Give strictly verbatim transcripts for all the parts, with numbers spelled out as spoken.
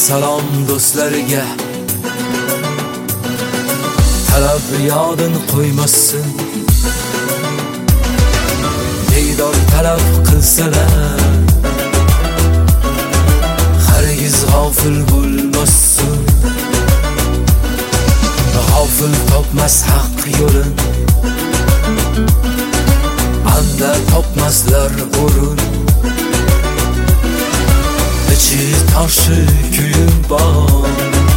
salom do'stlarga, talab yodin qo'ymasin. Diydor talab qilsalar, hargiz g'ofil bo'lmasin. G'ofil topmas haq yo'lin, anda topmaslar o'rin. İçi taşı kuyun bor,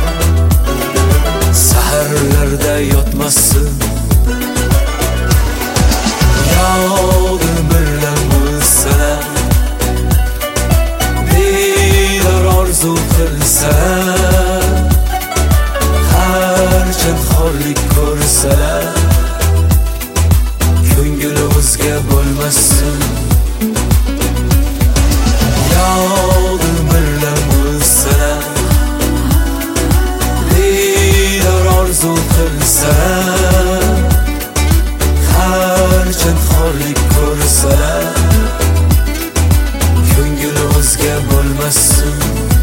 saharlarda yotmasın. Yolun birlen bo'lsalar, diydor orzu qilsalar, harchand xorlik ko'rsalar, ko'ngli o'zga bo'lmasin. Yolun birlen bo'lsalar, diydor orzu qilsalar, harchand xorlik ko'rsalar, ko'ngli o'zga bo'lmasin.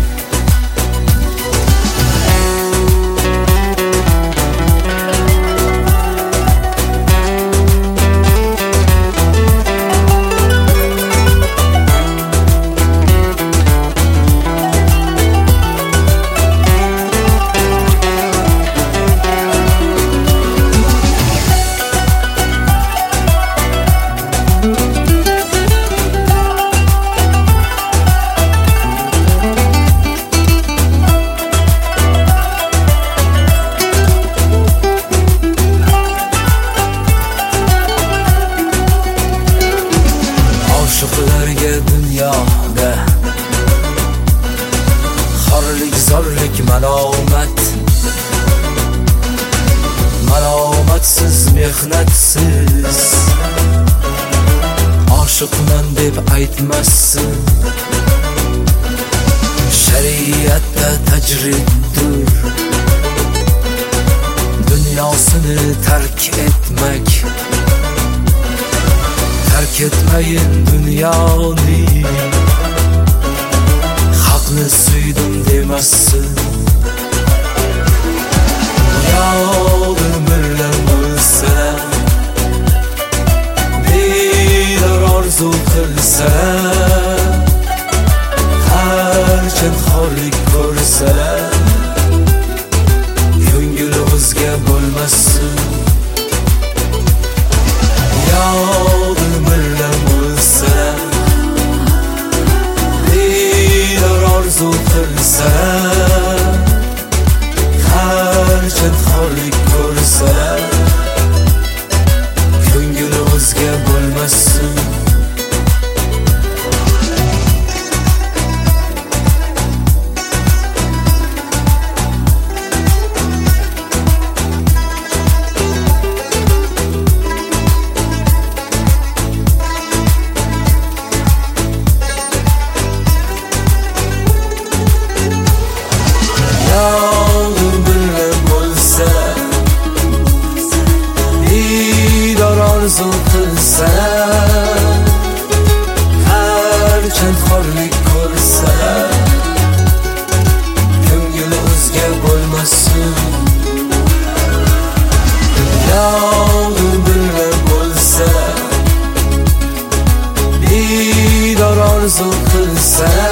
Oshiqlarga dunyoda xorlik, zorlik, malomat, malomatsiz, mehnatsiz oshiqman deb aytmassin. Shariatda tajriddur, dunyosini tark etmak. Terk etmeyin dünyani, haklı suydum demezsin. Yolun birlen bo'lsalar, diydor orzu qilsalar, harchand xorlik ko'rsalar, ko'ngli o'zga bo'lmasin. Yolun birlen bo'lsalar, diydor orzu qilsalar, harchand xorlik ko'rsalar, ko'ngli o'zga bo'lmasin. Yolun birlen bo'lsalar, diydor orzu qilsalar, harchand xorlik ko'rsalar, ko'ngli o'zga bo'lmasin. Yolun birlen bo'lsalar, diydor orzu qilsalar,